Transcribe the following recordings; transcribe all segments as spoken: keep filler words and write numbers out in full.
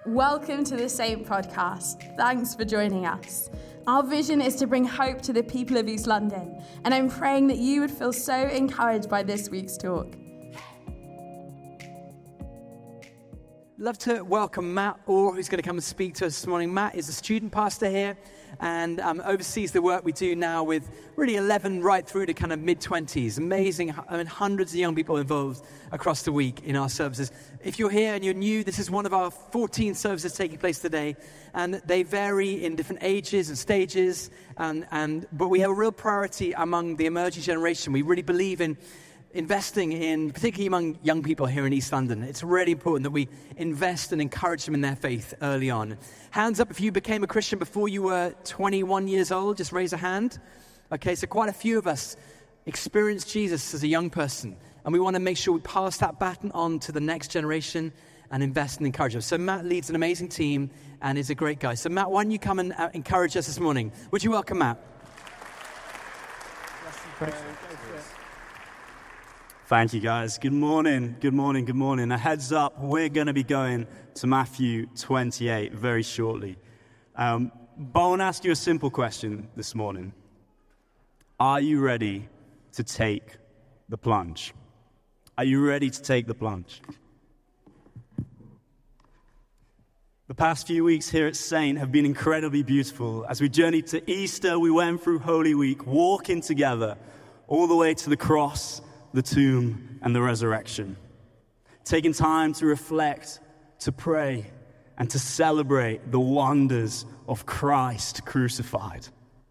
Welcome to the Saint Podcast. Thanks for joining us. Our vision is to bring hope to the people of East London, and I'm praying that you would feel so encouraged by this week's talk. Love to welcome Matt Orr, who's going to come and speak to us this morning. Matt is a student pastor here and um, oversees the work we do now with really eleven right through to kind of mid-twenties. Amazing, I mean, hundreds of young people involved across the week in our services. If you're here and you're new, this is one of our fourteen services taking place today, and they vary in different ages and stages, and, and but we have a real priority among the emerging generation. We really believe in investing in, particularly among young people here in East London. It's really important that we invest and encourage them in their faith early on. Hands up if you became a Christian before you were twenty-one years old. Just raise a hand. Okay, so quite a few of us experienced Jesus as a young person, and we want to make sure we pass that baton on to the next generation and invest and encourage them. So Matt leads an amazing team and is a great guy. So Matt, why don't you come and uh, encourage us this morning? Would you welcome Matt? Thank you, guys. Good morning, good morning, good morning. A heads up, we're going to be going to Matthew twenty-eight very shortly. Um, but I want to ask you a simple question this morning. Are you ready to take the plunge? Are you ready to take the plunge? The past few weeks here at Saint have been incredibly beautiful. As we journeyed to Easter, we went through Holy Week, walking together all the way to the cross, the tomb, and the resurrection. Taking time to reflect, to pray, and to celebrate the wonders of Christ crucified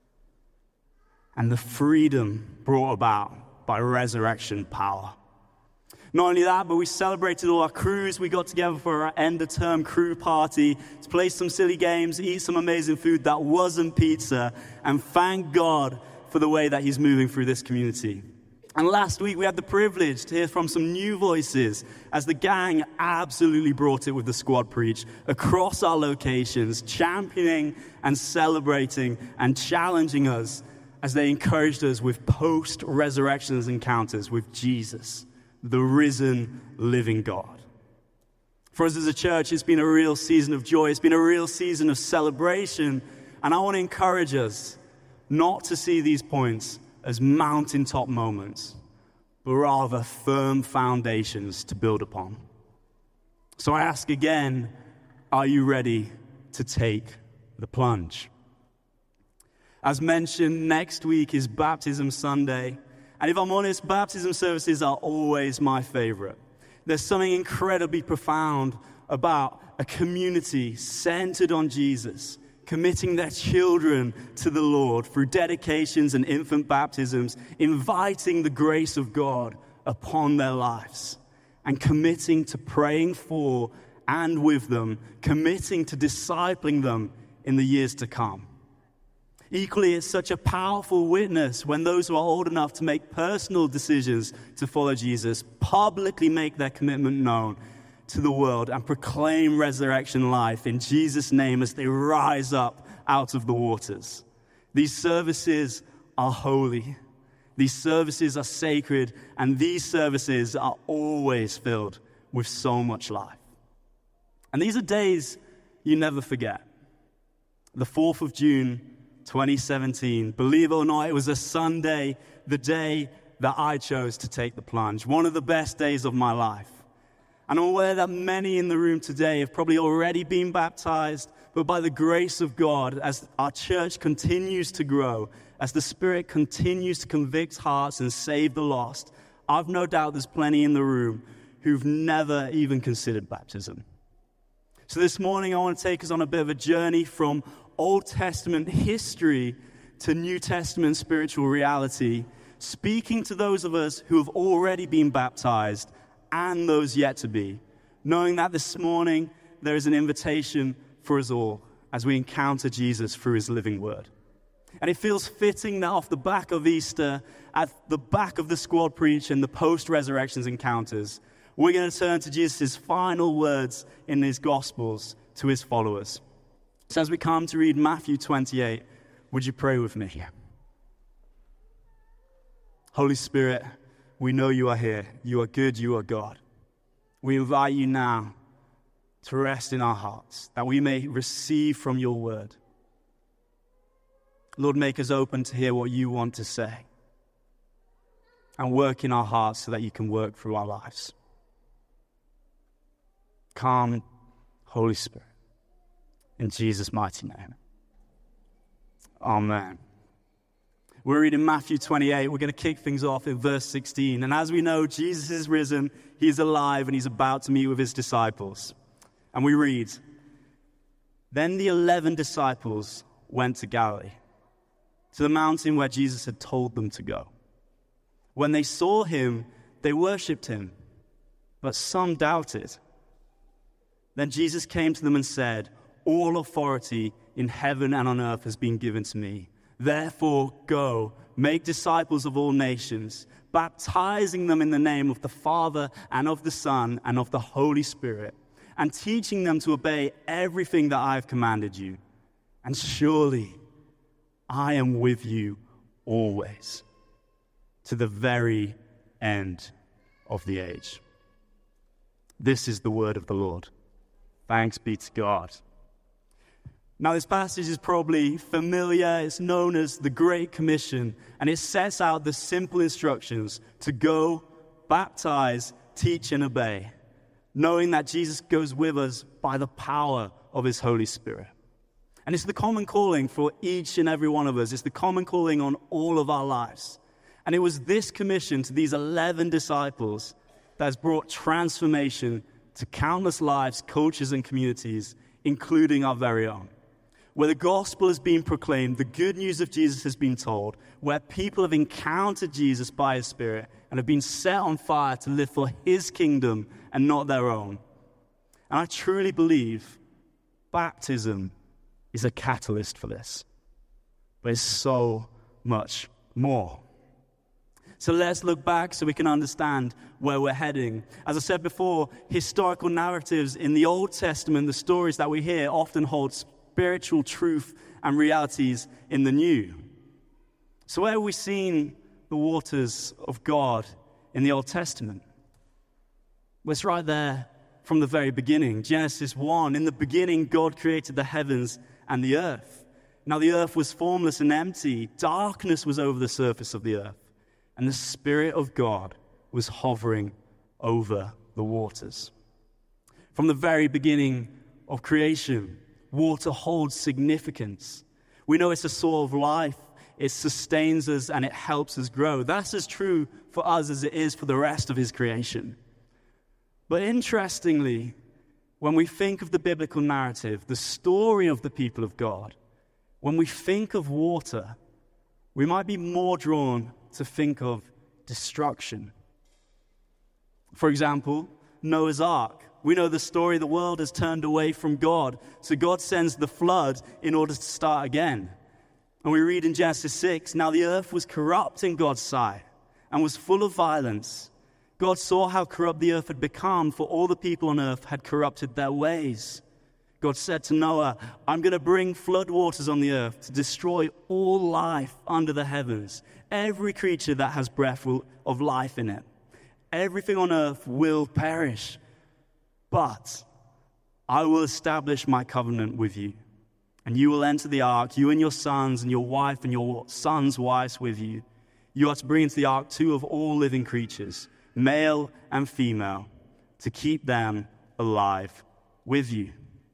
and the freedom brought about by resurrection power. Not only that, but we celebrated all our crews. We got together for our end-of-term crew party to play some silly games, eat some amazing food that wasn't pizza, and thank God for the way that He's moving through this community. And last week, we had the privilege to hear from some new voices as the gang absolutely brought it with the squad preach across our locations, championing and celebrating and challenging us as they encouraged us with post-resurrection encounters with Jesus, the risen, living God. For us as a church, it's been a real season of joy. It's been a real season of celebration. And I want to encourage us not to see these points as mountaintop moments, but rather firm foundations to build upon. So I ask again, are you ready to take the plunge? As mentioned, next week is Baptism Sunday. And if I'm honest, baptism services are always my favorite. There's something incredibly profound about a community centered on Jesus, committing their children to the Lord through dedications and infant baptisms, inviting the grace of God upon their lives, and committing to praying for and with them, committing to discipling them in the years to come. Equally, it's such a powerful witness when those who are old enough to make personal decisions to follow Jesus publicly make their commitment known to the world and proclaim resurrection life in Jesus' name as they rise up out of the waters. These services are holy. These services are sacred, and these services are always filled with so much life. And these are days you never forget. The fourth of June, twenty seventeen, believe it or not, it was a Sunday, the day that I chose to take the plunge. One of the best days of my life. And I'm aware that many in the room today have probably already been baptized, but by the grace of God, as our church continues to grow, as the Spirit continues to convict hearts and save the lost, I've no doubt there's plenty in the room who've never even considered baptism. So this morning, I want to take us on a bit of a journey from Old Testament history to New Testament spiritual reality, speaking to those of us who have already been baptized and those yet to be, knowing that this morning there is an invitation for us all as we encounter Jesus through His living word. And it feels fitting that off the back of Easter, at the back of the squad preach and the post-resurrections encounters, we're going to turn to Jesus' final words in His Gospels to His followers. So as we come to read Matthew twenty-eight, would you pray with me? Holy Spirit, we know You are here. You are good. You are God. We invite You now to rest in our hearts, that we may receive from your word. Lord, make us open to hear what you want to say and work in our hearts so that you can work through our lives. Come, Holy Spirit, in Jesus' mighty name. Amen. We're reading Matthew twenty-eight. We're going to kick things off in verse sixteen. And as we know, Jesus is risen, he's alive, and he's about to meet with his disciples. And we read, "Then the eleven disciples went to Galilee, to the mountain where Jesus had told them to go. When they saw him, they worshipped him, but some doubted. Then Jesus came to them and said, 'All authority in heaven and on earth has been given to me. Therefore, go, make disciples of all nations, baptizing them in the name of the Father and of the Son and of the Holy Spirit, and teaching them to obey everything that I have commanded you. And surely I am with you always, to the very end of the age.'" This is the word of the Lord. Thanks be to God. Now, this passage is probably familiar. It's known as the Great Commission, and it sets out the simple instructions to go, baptize, teach, and obey, knowing that Jesus goes with us by the power of his Holy Spirit. And it's the common calling for each and every one of us. It's the common calling on all of our lives. And it was this commission to these eleven disciples that has brought transformation to countless lives, cultures, and communities, including our very own. Where the gospel has been proclaimed, the good news of Jesus has been told, where people have encountered Jesus by his Spirit and have been set on fire to live for his kingdom and not their own. And I truly believe baptism is a catalyst for this. But it's so much more. So let's look back so we can understand where we're heading. As I said before, historical narratives in the Old Testament, the stories that we hear, often hold spiritual truth and realities in the New. So where have we seen the waters of God in the Old Testament? Well, it's right there from the very beginning. Genesis one, in the beginning, God created the heavens and the earth. Now the earth was formless and empty. Darkness was over the surface of the earth. And the Spirit of God was hovering over the waters. From the very beginning of creation, water holds significance. We know it's a source of life. It sustains us and it helps us grow. That's as true for us as it is for the rest of his creation. But interestingly, when we think of the biblical narrative, the story of the people of God, when we think of water, we might be more drawn to think of destruction. For example, Noah's Ark. We know the story, the world has turned away from God. So God sends the flood in order to start again. And we read in Genesis six, "Now the earth was corrupt in God's sight and was full of violence. God saw how corrupt the earth had become, for all the people on earth had corrupted their ways. God said to Noah, 'I'm going to bring flood waters on the earth to destroy all life under the heavens, every creature that has breath of life in it. Everything on earth will perish. But I will establish my covenant with you, and you will enter the ark, you and your sons and your wife and your sons' wives with you. You are to bring into the ark two of all living creatures, male and female, to keep them alive with you.'"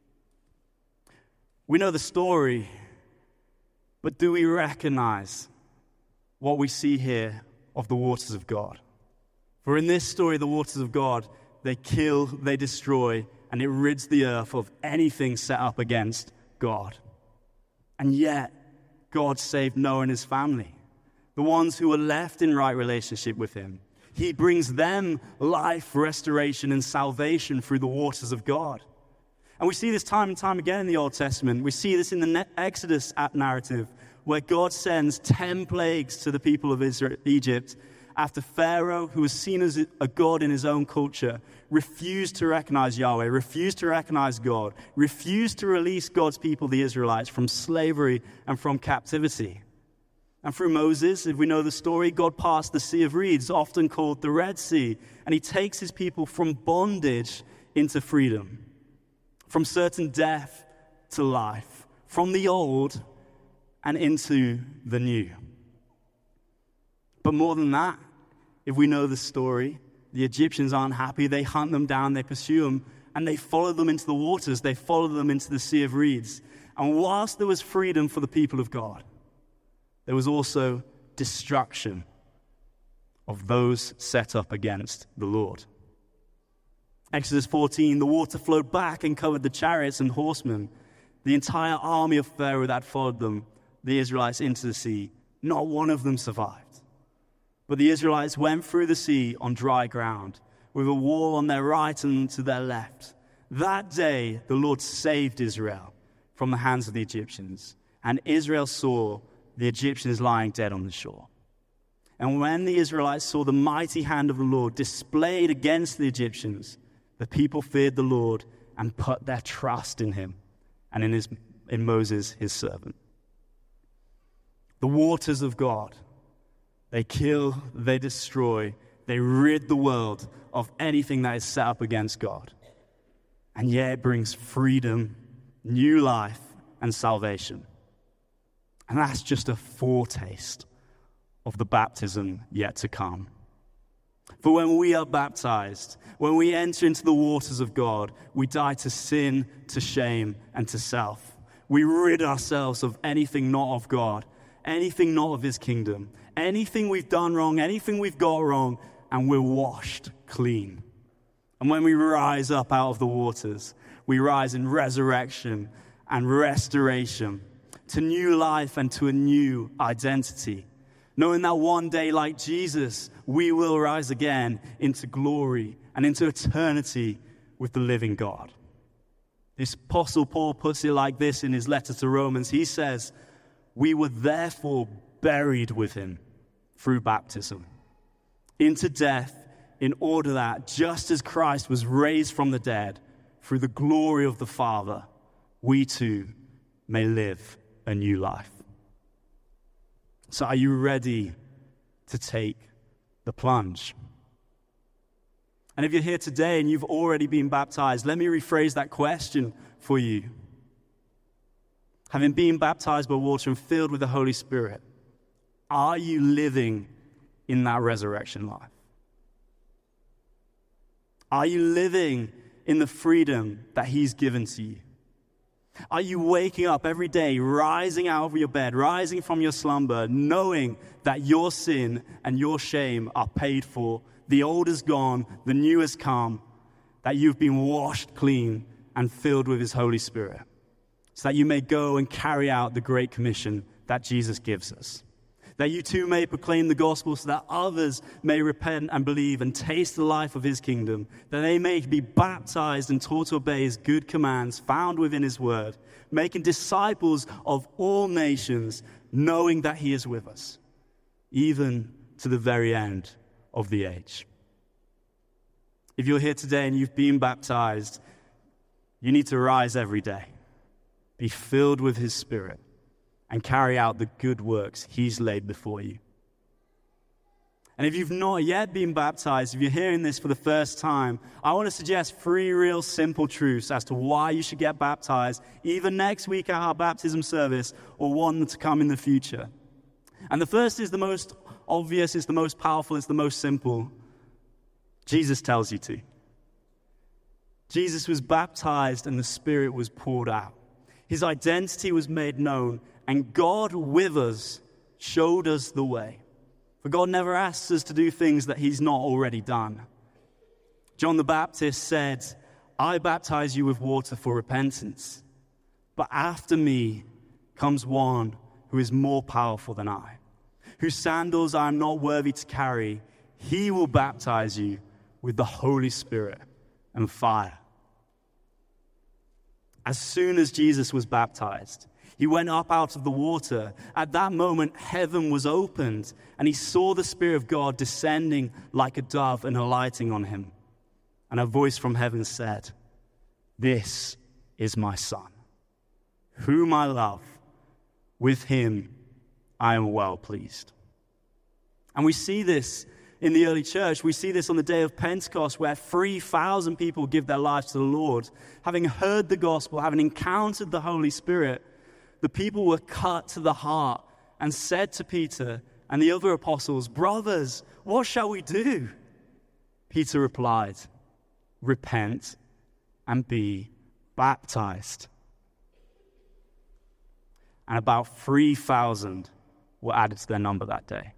We know the story, but do we recognize what we see here of the waters of God? For in this story, the waters of God, they kill, they destroy, and it rids the earth of anything set up against God. And yet, God saved Noah and his family, the ones who were left in right relationship with him. He brings them life, restoration, and salvation through the waters of God. And we see this time and time again in the Old Testament. We see this in the Exodus narrative, where God sends ten plagues to the people of Israel, Egypt, after Pharaoh, who was seen as a god in his own culture, refused to recognize Yahweh, refused to recognize God, refused to release God's people, the Israelites, from slavery and from captivity. And through Moses, if we know the story, God passed the Sea of Reeds, often called the Red Sea, and he takes his people from bondage into freedom. from certain death to life, from the old and into the new. But more than that, if we know the story, the Egyptians aren't happy. They hunt them down, they pursue them, and they follow them into the waters. They follow them into the Sea of Reeds. And whilst there was freedom for the people of God, there was also destruction of those set up against the Lord. Exodus fourteen, the water flowed back and covered the chariots and horsemen. The entire army of Pharaoh that followed them, the Israelites, into the sea, not one of them survived. But the Israelites went through the sea on dry ground, with a wall on their right and to their left. That day the Lord saved Israel from the hands of the Egyptians, and Israel saw the Egyptians lying dead on the shore. And when the Israelites saw the mighty hand of the Lord displayed against the Egyptians, the people feared the Lord and put their trust in him and in, his, in Moses, his servant. The waters of God, they kill, they destroy, they rid the world of anything that is set up against God. And yet it brings freedom, new life, and salvation. And that's just a foretaste of the baptism yet to come. For when we are baptized, when we enter into the waters of God, we die to sin, to shame, and to self. We rid ourselves of anything not of God, anything not of his kingdom, anything we've done wrong, anything we've got wrong, and we're washed clean. And when we rise up out of the waters, we rise in resurrection and restoration to new life and to a new identity. Knowing that one day, like Jesus, we will rise again into glory and into eternity with the living God. The Apostle Paul puts it like this in his letter to Romans. He says, "We were therefore buried with him through baptism into death, in order that, just as Christ was raised from the dead through the glory of the Father, we too may live a new life." So are you ready to take the plunge? And if you're here today and you've already been baptized, let me rephrase that question for you. Having been baptized by water and filled with the Holy Spirit, are you living in that resurrection life? Are you living in the freedom that he's given to you? Are you waking up every day, rising out of your bed, rising from your slumber, knowing that your sin and your shame are paid for, the old is gone, the new has come, that you've been washed clean and filled with his Holy Spirit, so that you may go and carry out the great commission that Jesus gives us? That you too may proclaim the gospel so that others may repent and believe and taste the life of his kingdom, that they may be baptized and taught to obey his good commands found within his word, making disciples of all nations, knowing that he is with us, even to the very end of the age. If you're here today and you've been baptized, you need to rise every day, be filled with his Spirit, and carry out the good works he's laid before you. And if you've not yet been baptized, if you're hearing this for the first time, I want to suggest three real simple truths as to why you should get baptized, either next week at our baptism service or one to come in the future. And the first is the most obvious, it's the most powerful, it's the most simple. Jesus tells you to. Jesus was baptized and the Spirit was poured out. His identity was made known, and God with us showed us the way. For God never asks us to do things that he's not already done. John the Baptist said, "I baptize you with water for repentance, but after me comes one who is more powerful than I, whose sandals I am not worthy to carry. He will baptize you with the Holy Spirit and fire." As soon as Jesus was baptized, he went up out of the water. At that moment, heaven was opened, and he saw the Spirit of God descending like a dove and alighting on him. And a voice from heaven said, "This is my Son, whom I love. With him I am well pleased." And we see this in the early church. We see this on the day of Pentecost, where three thousand people give their lives to the Lord. Having heard the gospel, having encountered the Holy Spirit, the people were cut to the heart and said to Peter and the other apostles, "Brothers, what shall we do?" Peter replied, "Repent and be baptized." And about three thousand were added to their number that day.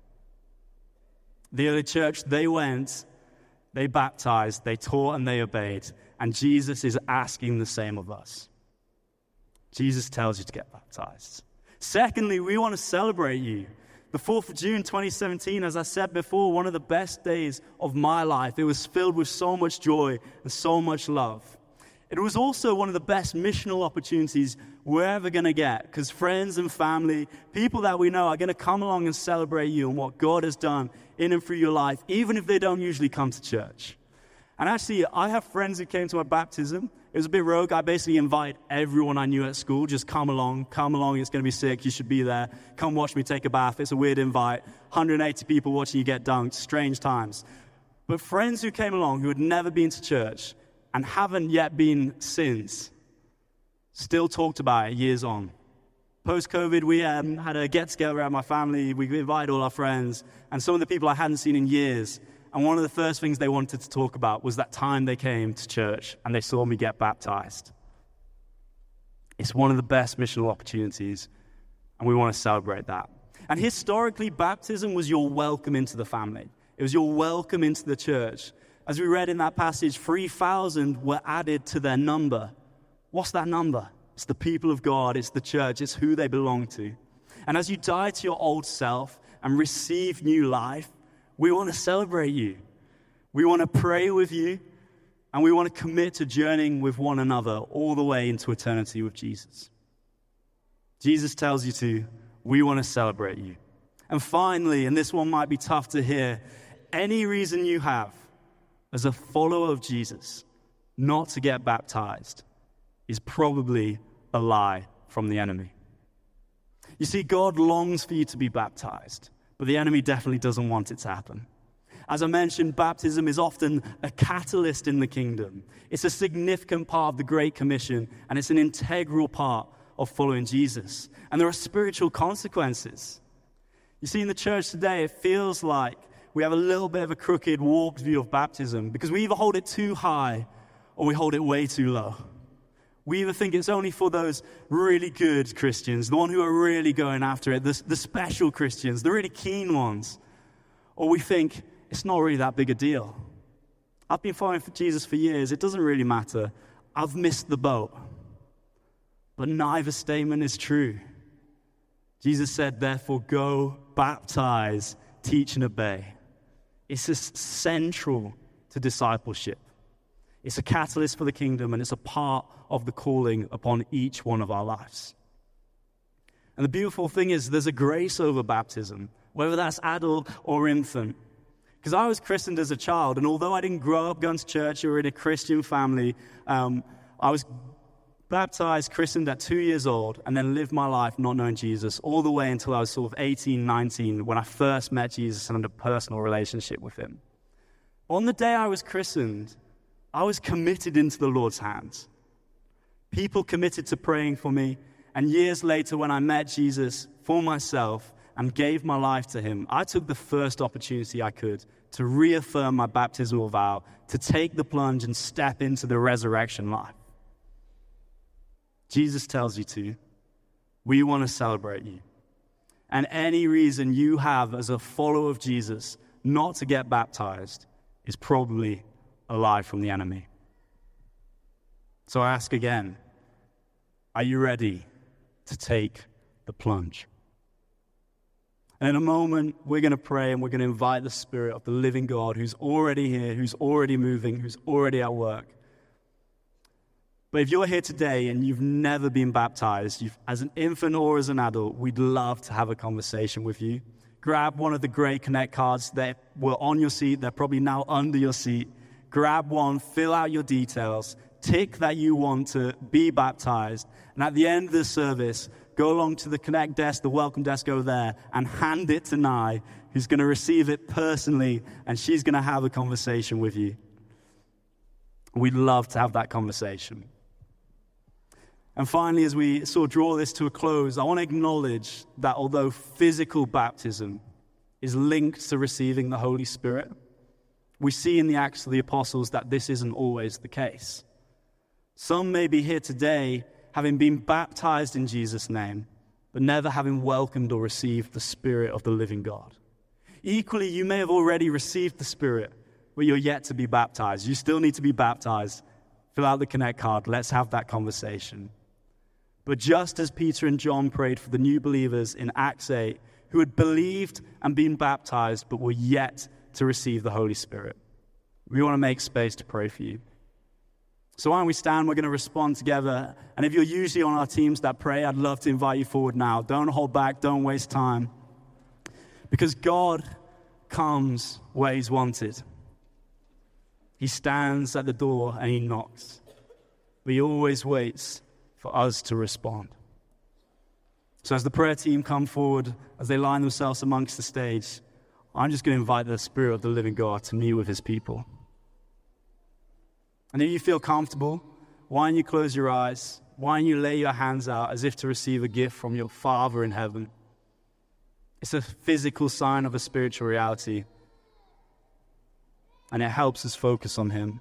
The early church, they went, they baptized, they taught, and they obeyed. And Jesus is asking the same of us. Jesus tells you to get baptized. Secondly, we want to celebrate you. The fourth of June, twenty seventeen, as I said before, one of the best days of my life. It was filled with so much joy and so much love. It was also one of the best missional opportunities we're ever going to get, because friends and family, people that we know, are going to come along and celebrate you and what God has done in and through your life, even if they don't usually come to church. And actually, I have friends who came to my baptism. It was a bit rogue. I basically invite everyone I knew at school, just come along, come along, it's going to be sick, you should be there. Come watch me take a bath. It's a weird invite. one hundred eighty people watching you get dunked, strange times. But friends who came along who had never been to church and haven't yet been since, still talked about it years on. Post-COVID, we um, had a get-together at my family. We invited all our friends and some of the people I hadn't seen in years. And one of the first things they wanted to talk about was that time they came to church and they saw me get baptized. It's one of the best missional opportunities, and we want to celebrate that. And historically, baptism was your welcome into the family. It was your welcome into the church. As we read in that passage, three thousand were added to their number. What's that number? It's the people of God, it's the church, it's who they belong to. And as you die to your old self and receive new life, we want to celebrate you. We want to pray with you, and we want to commit to journeying with one another all the way into eternity with Jesus. Jesus tells you to, we want to celebrate you. And finally, and this one might be tough to hear, any reason you have as a follower of Jesus not to get baptized is probably a lie from the enemy. You see, God longs for you to be baptized, but the enemy definitely doesn't want it to happen. As I mentioned, baptism is often a catalyst in the kingdom. It's a significant part of the Great Commission, and it's an integral part of following Jesus. And there are spiritual consequences. You see, in the church today, it feels like we have a little bit of a crooked, warped view of baptism because we either hold it too high or we hold it way too low. We either think it's only for those really good Christians, the ones who are really going after it, the, the special Christians, the really keen ones. Or we think it's not really that big a deal. I've been following Jesus for years. It doesn't really matter. I've missed the boat. But neither statement is true. Jesus said, therefore, go, baptize, teach, and obey. It's central to discipleship. It's a catalyst for the kingdom, and it's a part of the calling upon each one of our lives. And the beautiful thing is there's a grace over baptism, whether that's adult or infant. Because I was christened as a child, and although I didn't grow up going to church or in a Christian family, um, I was baptized, christened at two years old, and then lived my life not knowing Jesus all the way until I was sort of eighteen, nineteen, when I first met Jesus and had a personal relationship with him. On the day I was christened, I was committed into the Lord's hands. People committed to praying for me, and years later when I met Jesus for myself and gave my life to him, I took the first opportunity I could to reaffirm my baptismal vow, to take the plunge and step into the resurrection life. Jesus tells you to. We want to celebrate you. And any reason you have as a follower of Jesus not to get baptized is probably a lie from the enemy. So I ask again, are you ready to take the plunge? And in a moment, we're going to pray and we're going to invite the Spirit of the living God who's already here, who's already moving, who's already at work. But if you're here today and you've never been baptized, you've, as an infant or as an adult, we'd love to have a conversation with you. Grab one of the Great Connect cards that were on your seat. They're probably now under your seat. Grab one, fill out your details, tick that you want to be baptized, and at the end of the service, go along to the Connect desk, the welcome desk over there, and hand it to Nai, who's going to receive it personally, and she's going to have a conversation with you. We'd love to have that conversation. And finally, as we sort of draw this to a close, I want to acknowledge that although physical baptism is linked to receiving the Holy Spirit, we see in the Acts of the Apostles that this isn't always the case. Some may be here today having been baptized in Jesus' name, but never having welcomed or received the Spirit of the living God. Equally, you may have already received the Spirit, but you're yet to be baptized. You still need to be baptized. Fill out the Connect card. Let's have that conversation. But just as Peter and John prayed for the new believers in Acts eight, who had believed and been baptized, but were yet to receive the Holy Spirit, we want to make space to pray for you. So why don't we stand? We're going to respond together. And if you're usually on our teams that pray, I'd love to invite you forward now. Don't hold back. Don't waste time. Because God comes where he's wanted. He stands at the door and he knocks. But he always waits for us to respond. So as the prayer team come forward, as they line themselves amongst the stage, I'm just going to invite the Spirit of the living God to meet with his people. And if you feel comfortable, why don't you close your eyes? Why don't you lay your hands out as if to receive a gift from your Father in heaven? It's a physical sign of a spiritual reality. And it helps us focus on him.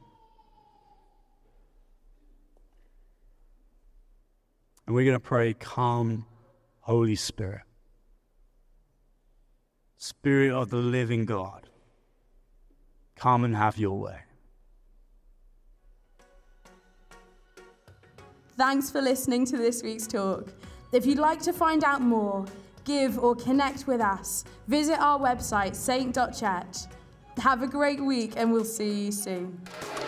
And we're going to pray, come, Holy Spirit. Spirit of the living God, come and have your way. Thanks for listening to this week's talk. If you'd like to find out more, give or connect with us, visit our website, saint dot church. Have a great week and we'll see you soon.